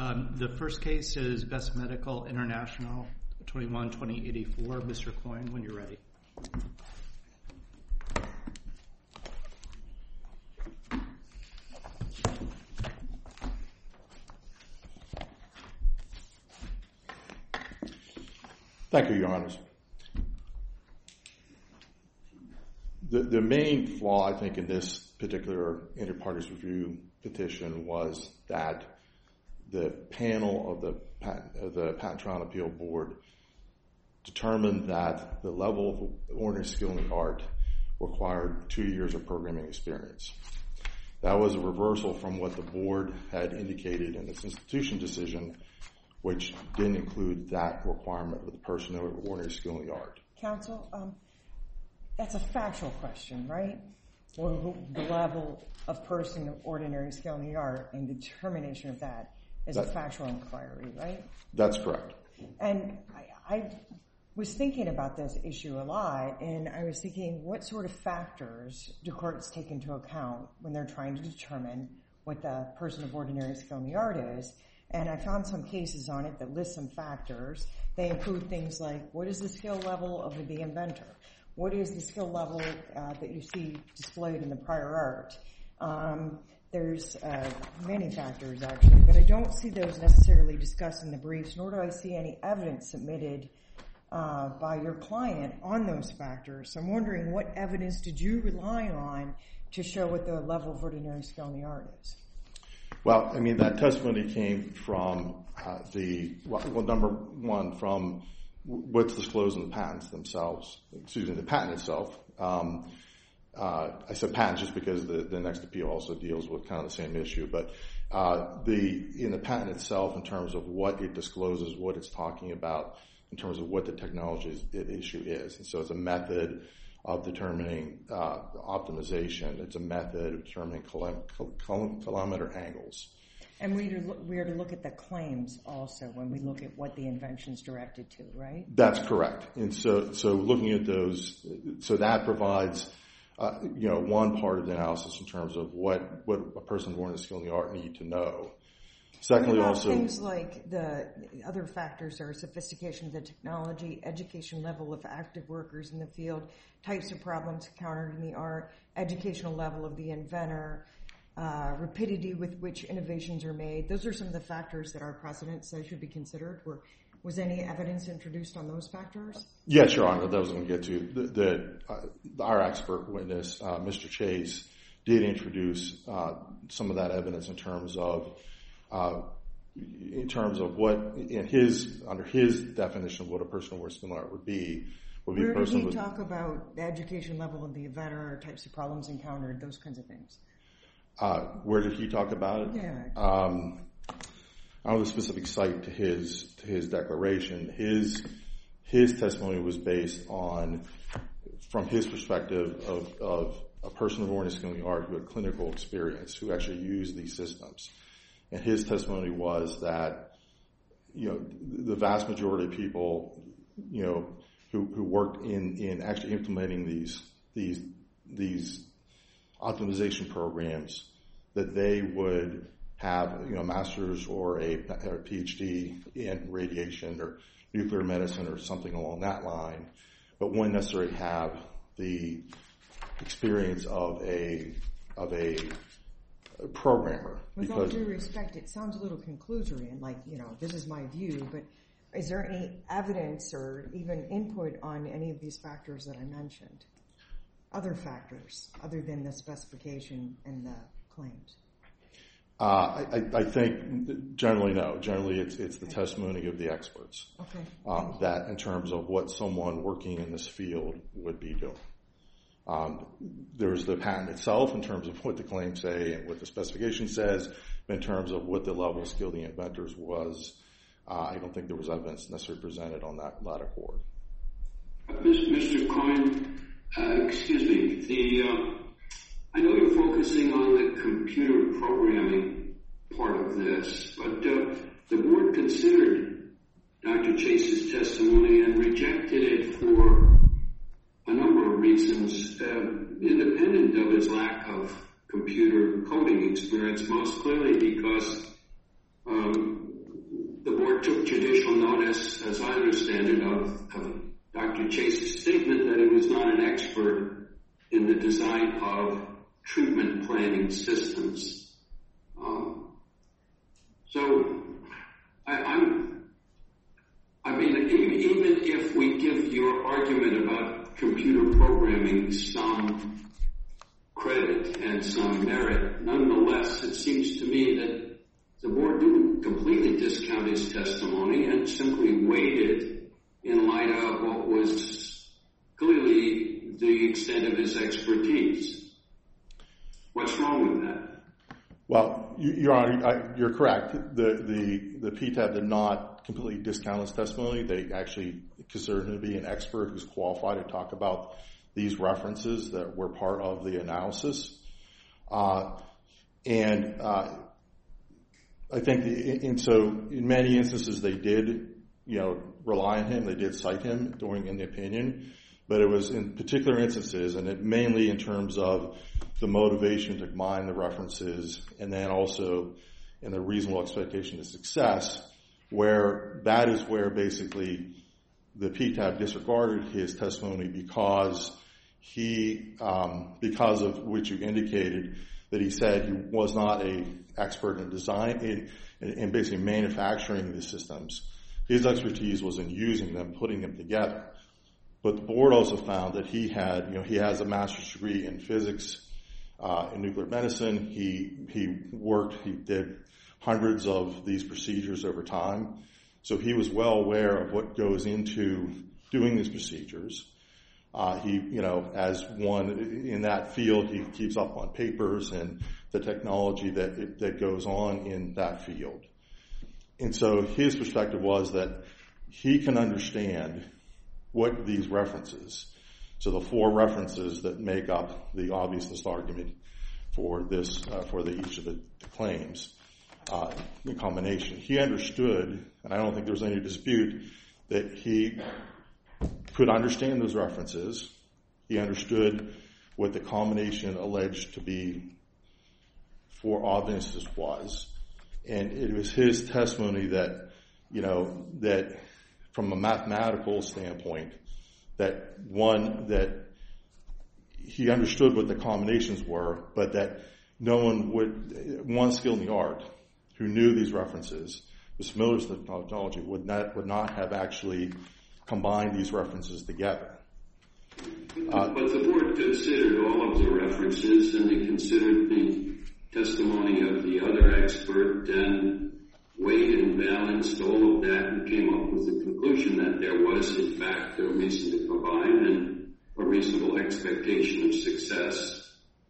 The first case is Best Medical International 21-2084. Mr. Coyne, when you're ready. Thank you, Your Honors. The main flaw, I think, in this particular inter partes review petition was that the panel of the Patent Trial and Appeal Board determined that the level of ordinary skill in the art required 2 years of programming experience. That was a reversal from what the board had indicated in its institution decision, which didn't include that requirement with the person of ordinary skill in the art. Counsel, that's a factual question, right? Well, the level of person of ordinary skill in the art and determination of that is a factual inquiry, right? That's correct. And I was thinking about this issue a lot, and I was thinking, what sort of factors do courts take into account when they're trying to determine what the person of ordinary skill in the art is? And I found some cases on it that list some factors. They include things like, what is the skill level of the inventor? What is the skill level that you see displayed in the prior art? There's many factors, actually, but I don't see those necessarily discussed in the briefs, nor do I see any evidence submitted by your client on those factors. So I'm wondering, what evidence did you rely on to show what the level of ordinary skill in the art is? Well, I mean, that testimony came from number one, from what's disclosed in the patents themselves, the patent itself. I said patents just because the next appeal also deals with kind of the same issue, but in the patent itself, in terms of what it discloses, what it's talking about, in terms of what the technology issue is. And so it's a method of determining optimization. It's a method of determining kilometer angles. And we are to look at the claims also when we look at what the invention's directed to, right? That's correct. And so looking at those, so that provides one part of the analysis in terms of what a person born with a skill in the art need to know. Secondly, also things like the other factors are sophistication of the technology, education level of active workers in the field, types of problems encountered in the art, educational level of the inventor, rapidity with which innovations are made. Those are some of the factors that our precedent says should be considered. Was any evidence introduced on those factors? Yes, Your Honor, that was going to get to. Our expert witness, Mr. Chase, did introduce some of that evidence in terms of what, under his definition of what a person of skill in the art would be. Where did he talk about the education level of the inventor, types of problems encountered, those kinds of things? Where did he talk about it? Yeah. I don't know the specific site to his declaration. His testimony was based on, from his perspective, of a person of ordinary skill in the art who had clinical experience, who actually used these systems. And his testimony was that, the vast majority of people, who worked in actually implementing these optimization programs, that they would have a master's or a PhD in radiation or nuclear medicine or something along that line, but wouldn't necessarily have the experience of a programmer. With all due respect, it sounds a little conclusory and like, this is my view, but is there any evidence or even input on any of these factors that I mentioned? Other factors, other than the specification and the claims? I think generally no. Generally, it's the testimony of the experts. Okay. That in terms of what someone working in this field would be doing. There's the patent itself in terms of what the claims say and what the specification says. In terms of what the level of skill of the inventors was, I don't think there was evidence necessarily presented on that latter court. Mr. Coyne, excuse me. I know you're focusing on the computer programming part of this, but the board considered Dr. Chase's testimony and rejected it for a number of reasons, independent of his lack of computer coding experience, most clearly because judicial notice, as I understand it, of Dr. Chase's statement that he was not an expert in the design of treatment planning systems. So, I mean, even if we give your argument about computer programming some credit and some merit, nonetheless, it seems to me that the board didn't completely discount his testimony and simply weighed in light of what was clearly the extent of his expertise. What's wrong with that? Well, Your Honor, you're correct. The PTAB did not completely discount his testimony. They actually considered him to be an expert who's qualified to talk about these references that were part of the analysis. I think, and so in many instances they did, rely on him. They did cite him in the opinion, but it was in particular instances, and it mainly in terms of the motivation to combine the references, and then also in the reasonable expectation of success, where that is where basically the PTAB disregarded his testimony because of which you indicated that he said he was not an expert in design in basically manufacturing the systems. His expertise was in using them, putting them together. But the board also found that he has a master's degree in physics, in nuclear medicine. He did hundreds of these procedures over time. So he was well aware of what goes into doing these procedures. As one in that field, he keeps up on papers and the technology that goes on in that field. And so his perspective was that he can understand what these references, so the four references that make up the obviousness argument for this, each of the claims, the combination. He understood, and I don't think there's any dispute, that he could understand those references. He understood what the combination alleged to be for obviousness was. And it was his testimony that, that from a mathematical standpoint, that he understood what the combinations were, but that one skilled in the art who knew these references, was familiar with the technology, would not have actually combined these references together. But the board considered all of the references, and they considered the testimony of the other expert and weighed and balanced all of that and came up with the conclusion that there was, in fact, a reason to combine and a reasonable expectation of success.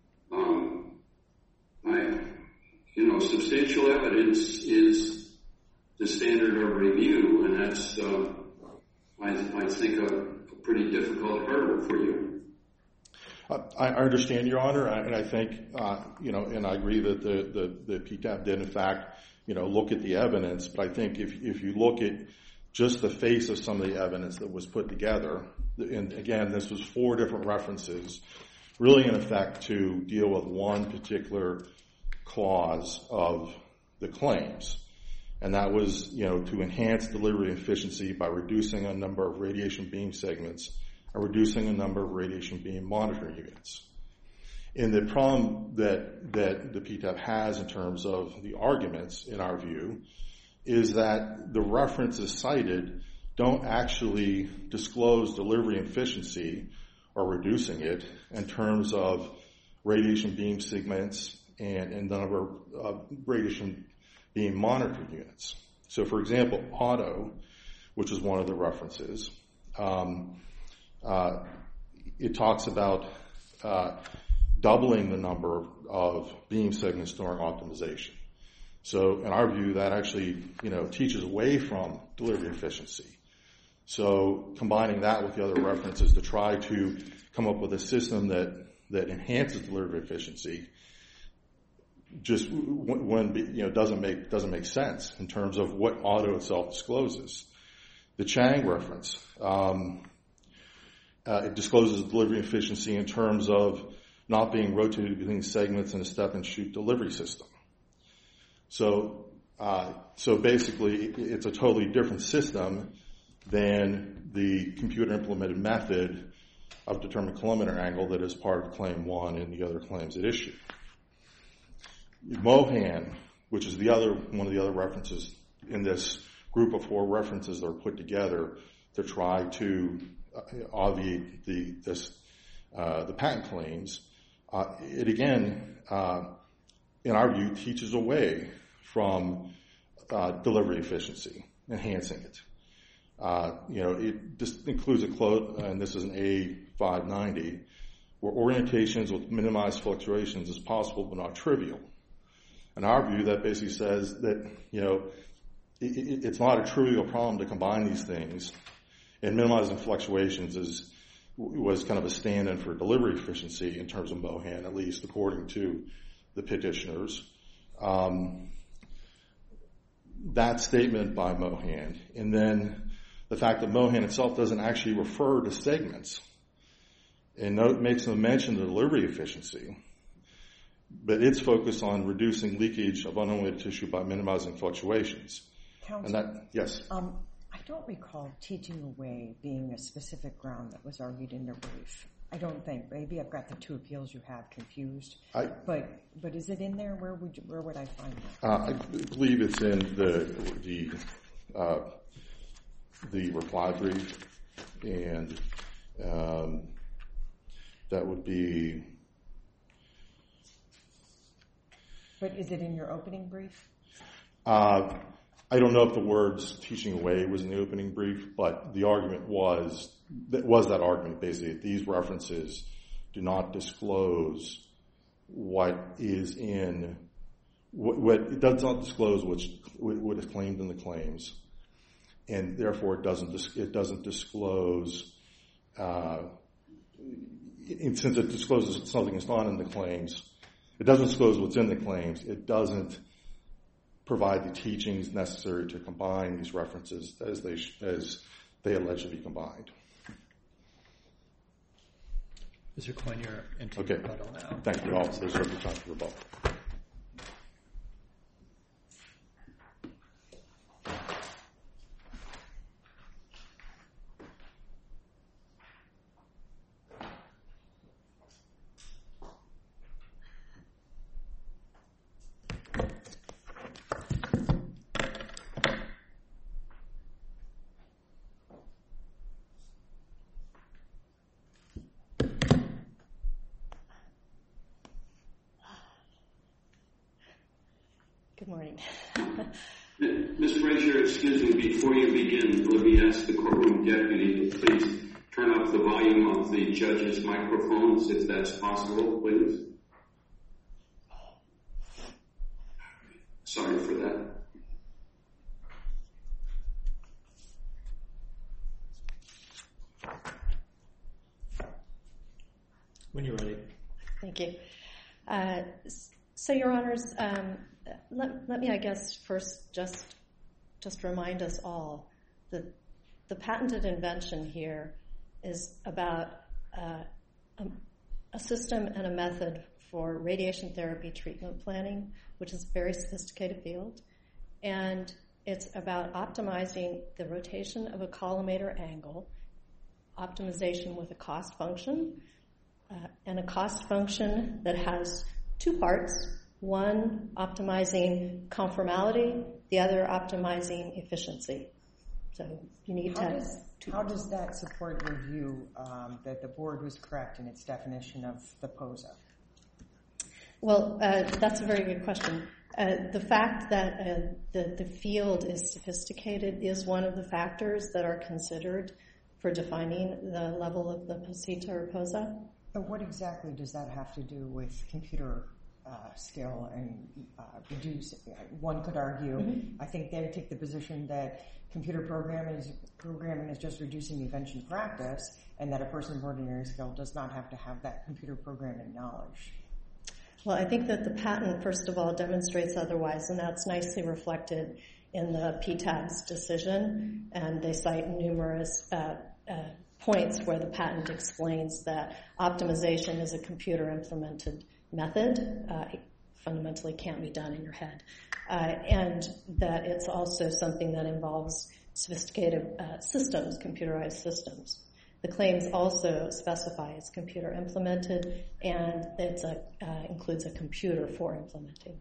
Substantial evidence is the standard of review, and that's, I think, a pretty difficult hurdle for you. I understand, Your Honor, and I think, and I agree that the PTAB did, in fact, look at the evidence. But I think if you look at just the face of some of the evidence that was put together, and again, this was 4 different references, really in effect to deal with one particular clause of the claims. And that was, to enhance delivery efficiency by reducing a number of radiation beam segments and reducing a number of radiation beam monitoring units. And the problem that the PTAB has in terms of the arguments, in our view, is that the references cited don't actually disclose delivery efficiency or reducing it in terms of radiation beam segments and the number of radiation beam monitoring units. So, for example, Otto, which is one of the references, it talks about doubling the number of beam segments during optimization. So, in our view, that actually, teaches away from delivery efficiency. So, combining that with the other references to try to come up with a system that enhances delivery efficiency just doesn't make sense in terms of what Otto itself discloses. The Chang reference, it discloses delivery efficiency in terms of not being rotated between segments in a step and shoot delivery system. So So basically, it's a totally different system than the computer-implemented method of determining kilometer angle that is part of Claim 1 and the other claims at issue. Mohan, which is one of the other references in this group of 4 references that are put together to try to obviate the patent claims, it again, in our view, teaches away from delivery efficiency, enhancing it. It just includes a quote, and this is an A590, where orientations with minimized fluctuations is possible but not trivial. In our view, that basically says that, it's not a trivial problem to combine these things, and minimizing fluctuations was kind of a stand-in for delivery efficiency in terms of Mohan, at least according to the petitioners. That statement by Mohan, and then the fact that Mohan itself doesn't actually refer to segments, and makes no mention of delivery efficiency, but it's focused on reducing leakage of unrelated tissue by minimizing fluctuations. Counsel, yes. I don't recall teaching away being a specific ground that was argued in your brief. I don't think. Maybe I've got the 2 appeals you have confused. But is it in there? Where would I find that? I believe it's in the reply brief, and that would be. But is it in your opening brief? I don't know if the words "teaching away" was in the opening brief, but the argument was that argument basically that these references do not disclose what is in what it does not disclose what is claimed in the claims, and therefore it doesn't disclose. And since it discloses something that's not in the claims, it doesn't disclose what's in the claims. It doesn't provide the teachings necessary to combine these references as they allegedly combined. Mr. Coyne, you're into Okay. rebuttal now. Thank you all. There's no time for rebuttal. Good morning. Ms. Frazier, excuse me, before you begin, let me ask the courtroom deputy to please turn up the volume of the judge's microphones, if that's possible, please. Sorry for that. When you're ready. Thank you. So, Your Honors, let me, I guess, first just remind us all that the patented invention here is about a system and a method for radiation therapy treatment planning, which is a very sophisticated field, and it's about optimizing the rotation of a collimator angle, optimization with a cost function, and a cost function that has 2 parts. One, optimizing conformality, the other, optimizing efficiency. So you need to have 2 How does that support your view that the board was correct in its definition of the POSA? Well, that's a very good question. The fact that the field is sophisticated is one of the factors that are considered for defining the level of the POSITA or POSA. But what exactly does that have to do with computer skill and reduce? One could argue, I think they take the position that computer programming is just reducing invention practice, and that a person of ordinary skill does not have to have that computer programming knowledge. Well, I think that the patent, first of all, demonstrates otherwise, and that's nicely reflected in the PTAB's decision, and they cite numerous points where the patent explains that optimization is a computer-implemented method. fundamentally can't be done in your head. And that it's also something that involves sophisticated systems, computerized systems. The claims also specify it's computer implemented, and it includes a computer for implementing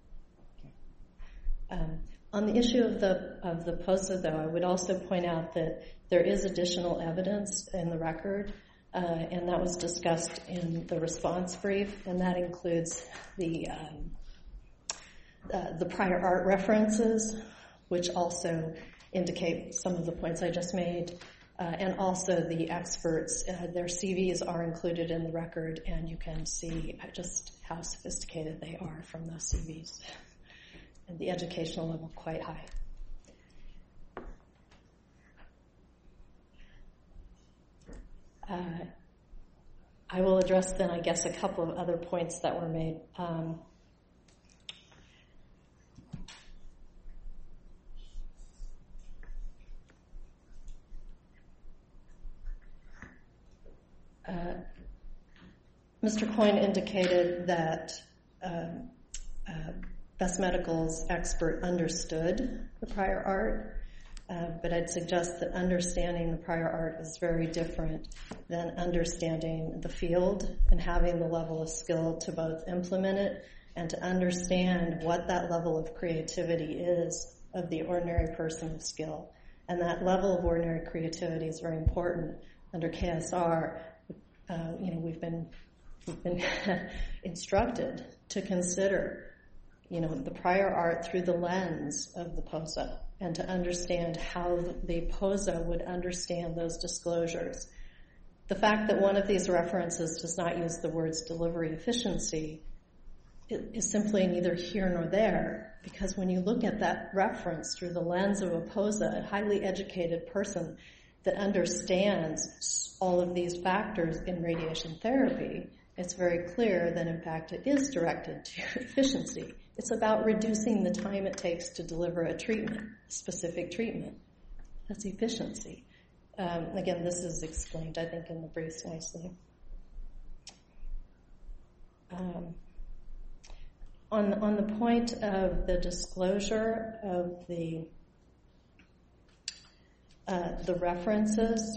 them. On the issue of the POSA, though, I would also point out that there is additional evidence in the record, and that was discussed in the response brief, and that includes the prior art references, which also indicate some of the points I just made, and also the experts. Their CVs are included in the record, and you can see just how sophisticated they are from those CVs. And the educational level quite high. I will address then, I guess, a couple of other points that were made. Mr. Coyne indicated that Best Medical's expert understood the prior art, but I'd suggest that understanding the prior art is very different than understanding the field and having the level of skill to both implement it and to understand what that level of creativity is of the ordinary person of skill. And that level of ordinary creativity is very important. Under KSR, we've been instructed to consider the prior art through the lens of the POSA and to understand how the POSA would understand those disclosures. The fact that one of these references does not use the words delivery efficiency is simply neither here nor there, because when you look at that reference through the lens of a POSA, a highly educated person that understands all of these factors in radiation therapy, it's very clear that in fact it is directed to efficiency. It's about reducing the time it takes to deliver a treatment, a specific treatment. That's efficiency. Again, this is explained, I think, in the briefs nicely. On the point of the disclosure of the references,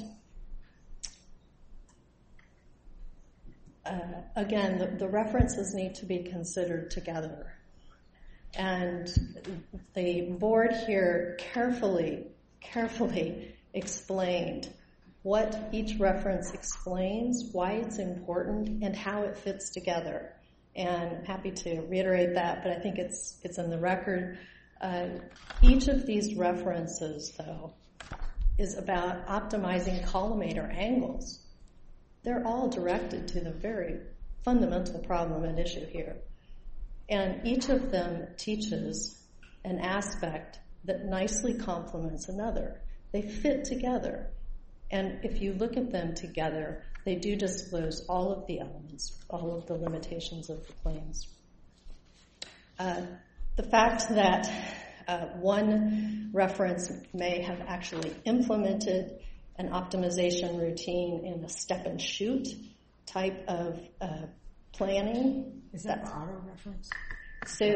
again, the references need to be considered together. And the board here carefully explained what each reference explains, why it's important, and how it fits together. And I'm happy to reiterate that, but I think it's in the record. Each of these references, though, is about optimizing collimator angles. They're all directed to the very fundamental problem at issue here. And each of them teaches an aspect that nicely complements another. They fit together. And if you look at them together, they do disclose all of the elements, all of the limitations of the claims. The fact that one reference may have actually implemented an optimization routine in a step and shoot type of planning. Is that auto reference? So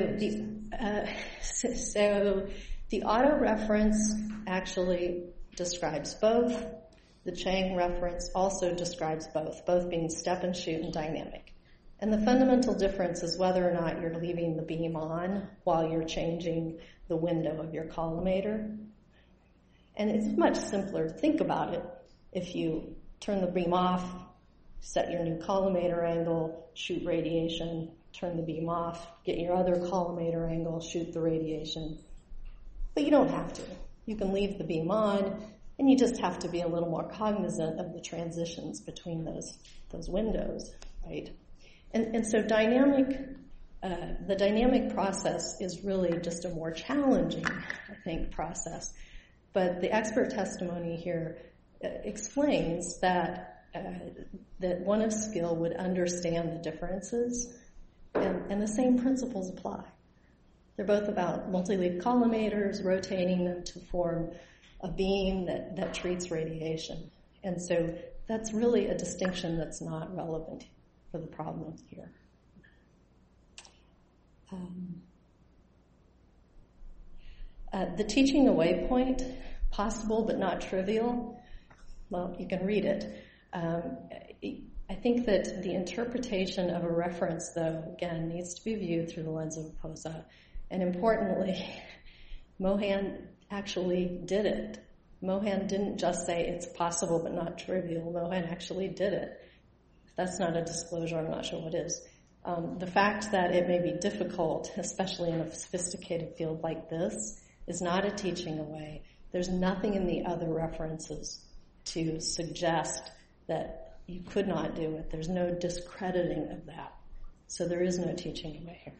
the auto reference actually describes both. The Chang reference also describes both being step and shoot and dynamic. And the fundamental difference is whether or not you're leaving the beam on while you're changing the window of your collimator. And it's much simpler to think about it. If you turn the beam off, set your new collimator angle, shoot radiation, turn the beam off, get your other collimator angle, shoot the radiation. But you don't have to. You can leave the beam on, and you just have to be a little more cognizant of the transitions between those windows, right? And so the dynamic process is really just a more challenging, I think, process. But the expert testimony here explains that one of skill would understand the differences, and the same principles apply. They're both about multi-leaf collimators, rotating them to form a beam that treats radiation. And so that's really a distinction that's not relevant for the problem here. The teaching away point, possible but not trivial, well, you can read it. I think that the interpretation of a reference, though, again, needs to be viewed through the lens of Posa. And importantly, Mohan actually did it. Mohan didn't just say it's possible but not trivial. Mohan actually did it. If that's not a disclosure, I'm not sure what is. The fact that it may be difficult, especially in a sophisticated field like this, is not a teaching away. There's nothing in the other references to suggest that you could not do it. There's no discrediting of that. So there is no teaching away here.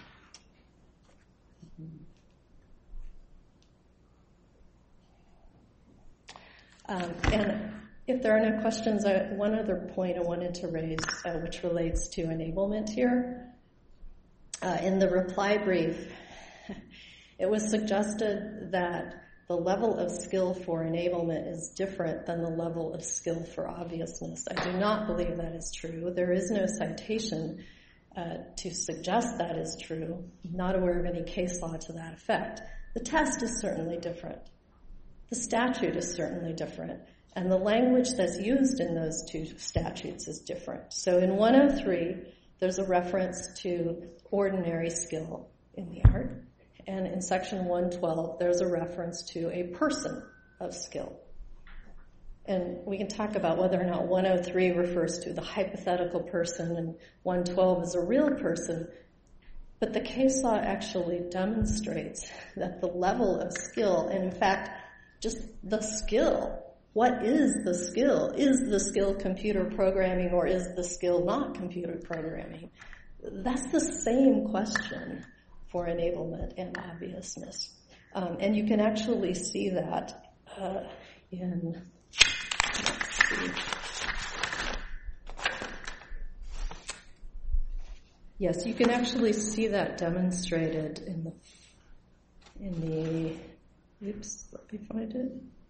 And if there are no questions, one other point I wanted to raise, which relates to enablement here. In the reply brief, it was suggested that the level of skill for enablement is different than the level of skill for obviousness. I do not believe that is true. There is no citation to suggest that is true. I'm not aware of any case law to that effect. The test is certainly different. The statute is certainly different. And the language that's used in those two statutes is different. So in 103, there's a reference to ordinary skill in the art. And in section 112, there's a reference to a person of skill. And we can talk about whether or not 103 refers to the hypothetical person and 112 is a real person. But the case law actually demonstrates that the level of skill, and in fact, just the skill, what is the skill? Is the skill computer programming or is the skill not computer programming? That's the same question for enablement and obviousness. And you can actually see that in, let's see. Yes, you can actually see that demonstrated in the oops, let me find it.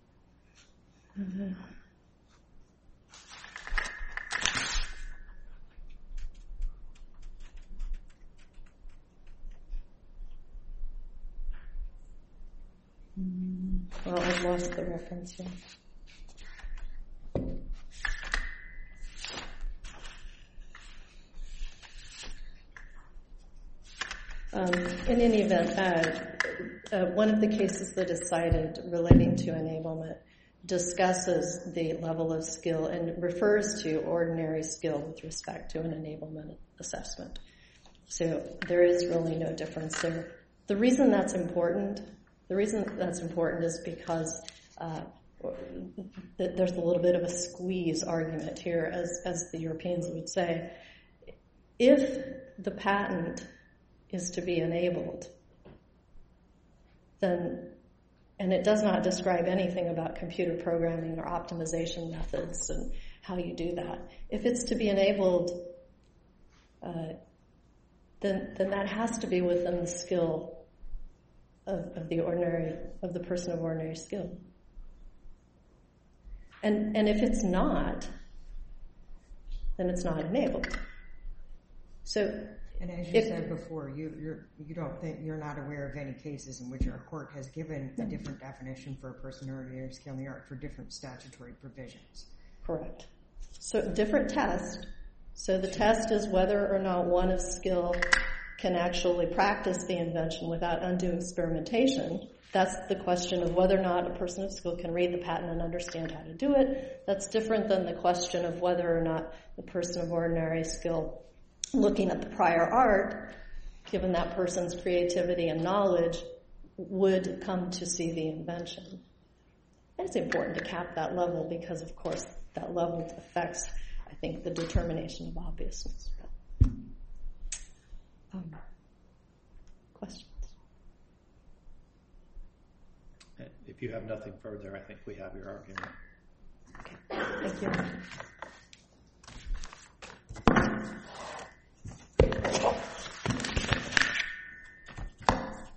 Well, I've lost the reference here. In any event, one of the cases that is cited relating to enablement discusses the level of skill and refers to ordinary skill with respect to an enablement assessment. So there is really no difference there. The reason that's important is because there's a little bit of a squeeze argument here, as the Europeans would say. If the patent is to be enabled, then, and it does not describe anything about computer programming or optimization methods and how you do that. If it's to be enabled, then that has to be within the skill of the person of ordinary skill. And if it's not, then it's not enabled. So, and as you said before, you're not aware of any cases in which our court has given a different definition for a person of ordinary skill in the art for different statutory provisions. Correct. So different test. So the test is whether or not one of skill can actually practice the invention without undue experimentation. That's the question of whether or not a person of skill can read the patent and understand how to do it. That's different than the question of whether or not the person of ordinary skill, looking at the prior art, given that person's creativity and knowledge, would come to see the invention. And it's important to cap that level because, of course, that level affects, I think, the determination of obviousness. Questions? If you have nothing further, I think we have your argument. Okay, thank you.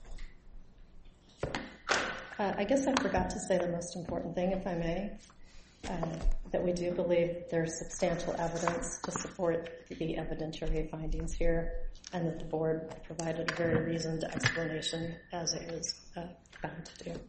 I guess I forgot to say the most important thing, if I may. that we do believe there's substantial evidence to support the evidentiary findings here, and that the board provided a very reasoned explanation as it was bound to do.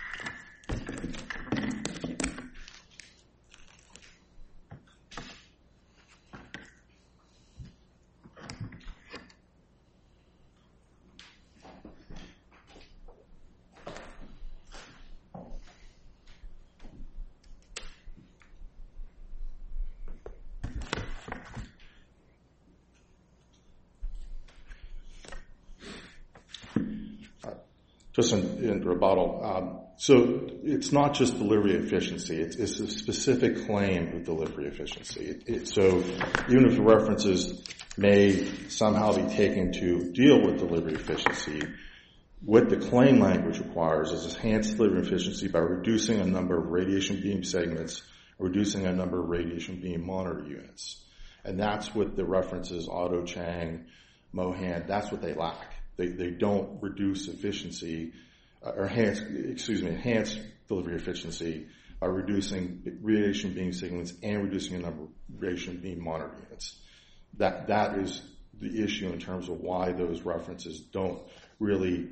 Just in rebuttal, so it's not just delivery efficiency, it's a specific claim of delivery efficiency. So even if the references may somehow be taken to deal with delivery efficiency, what the claim language requires is enhanced delivery efficiency by reducing a number of radiation beam segments, reducing a number of radiation beam monitor units. And that's what the references, Otto, Chang, Mohan, that's what they lack. They don't reduce efficiency, or enhance delivery efficiency by reducing radiation beam segments and reducing the number of radiation beam monitor units. That is the issue in terms of why those references don't really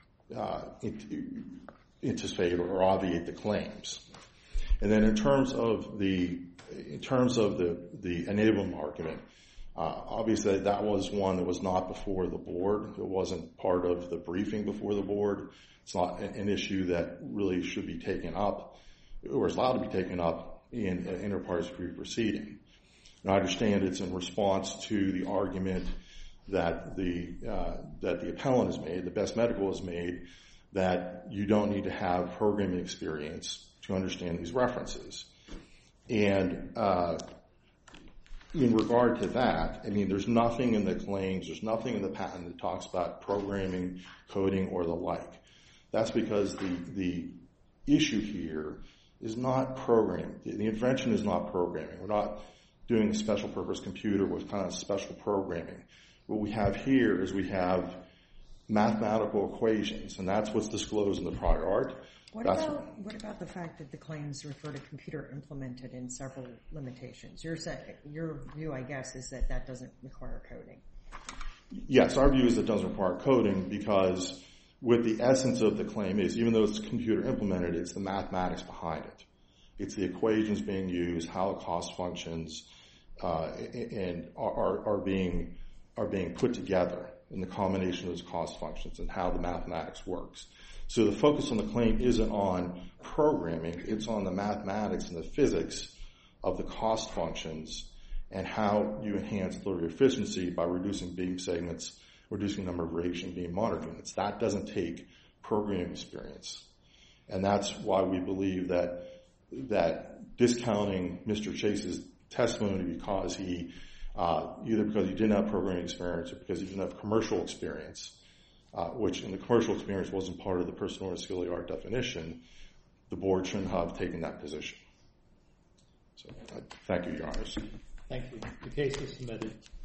anticipate or obviate the claims. And then in terms of the enablement argument, obviously that was one that was not before the board. It wasn't part of the briefing before the board. It's not an issue that really should be taken up or is allowed to be taken up in an inter-parties proceeding. And I understand it's in response to the argument that the appellant has made, the Best Medical has made, that you don't need to have programming experience to understand these references. And in regard to that, I mean, there's nothing in the claims, there's nothing in the patent that talks about programming, coding, or the like. That's because the issue here is not programming. The invention is not programming. We're not doing a special purpose computer with kind of special programming. What we have here is we have mathematical equations, and that's what's disclosed in the prior art. What about the fact that the claims refer to computer implemented in several limitations? Your view, I guess, is that doesn't require coding. Yes, our view is it doesn't require coding because what the essence of the claim is, even though it's computer implemented, it's the mathematics behind it. It's the equations being used, how the cost functions and are being put together in the combination of those cost functions and how the mathematics works. So the focus on the claim isn't on programming, it's on the mathematics and the physics of the cost functions and how you enhance delivery efficiency by reducing beam segments, reducing the number of radiation beam monitor units. That doesn't take programming experience. And that's why we believe that discounting Mr. Chase's testimony because he, either because he didn't have programming experience or because he didn't have commercial experience, which in the commercial experience wasn't part of the personal or skill art definition, the board shouldn't have taken that position. So thank you, Your Honors. Thank you. The case is submitted.